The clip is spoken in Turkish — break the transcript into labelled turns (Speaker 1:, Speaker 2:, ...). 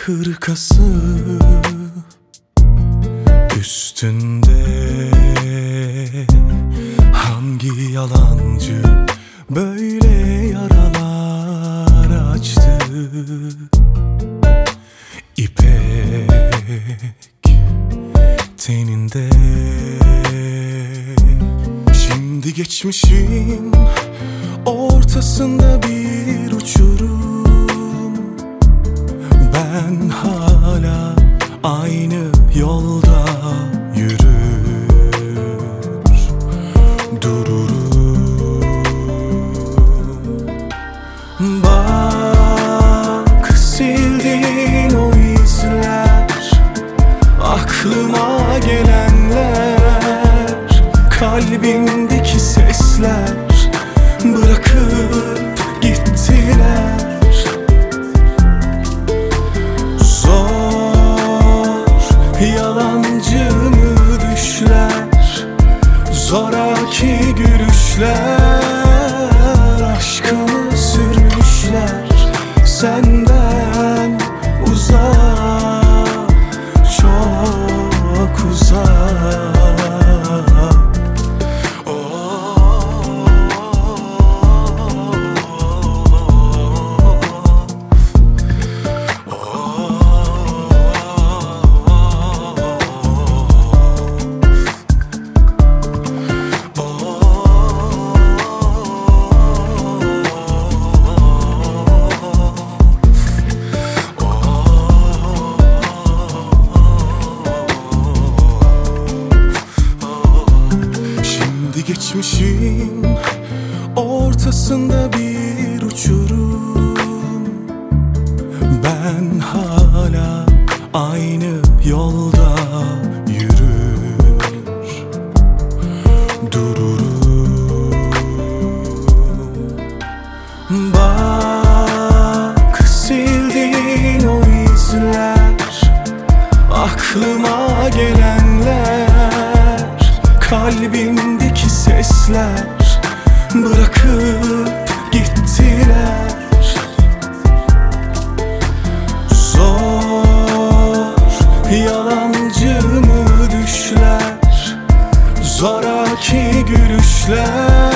Speaker 1: hırkası üstünde, hangi yalancı böyle yaralar açtı? İpek teninde. Şimdi geçmişin ortasında bir uçurum, ben hala aynı yolda yürür dururum. Bak sildiğin o izler, aklıma gelenler, kalbimdeki sesler bırakıp gittiler. Zor yalancı mı düşler, zoraki gülüşler, aşkımı sürmüşler senden uzak, çok uzak. Geçmişin ortasında bir uçurum, ben hala aynı yolda yürür dururum. Bak sildiğin o izler, aklıma gelenler, kalbimdeki sesler bırakıp gittiler. Zor yalancı mı düşler, zoraki gülüşler,